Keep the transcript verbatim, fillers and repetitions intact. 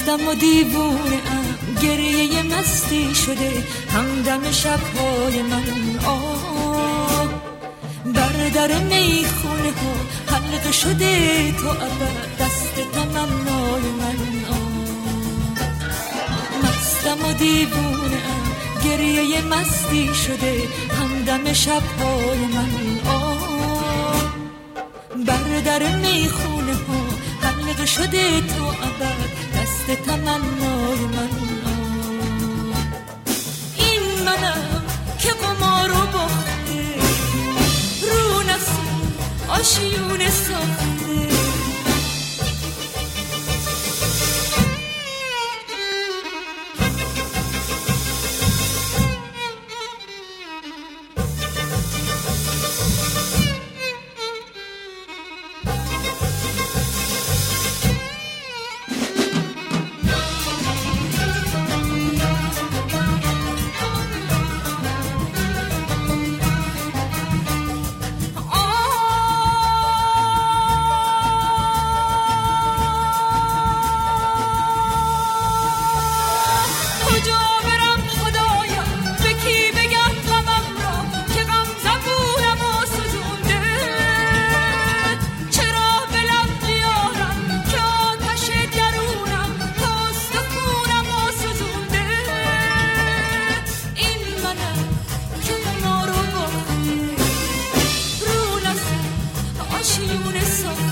مستم و دیوونه ام، گریه مستی شده همدم شبهای من. آه بر در میخونه ها حلقه شده تو ابد دست تمنای من. آه مستم و دیوونه ام، گریه مستی شده همدم شبهای من. آه بر در میخونه ها حلقه شده تو ابد دست تمنای من. آه این منم که قمارو باخته رو نسیم آشیونه ساخته. So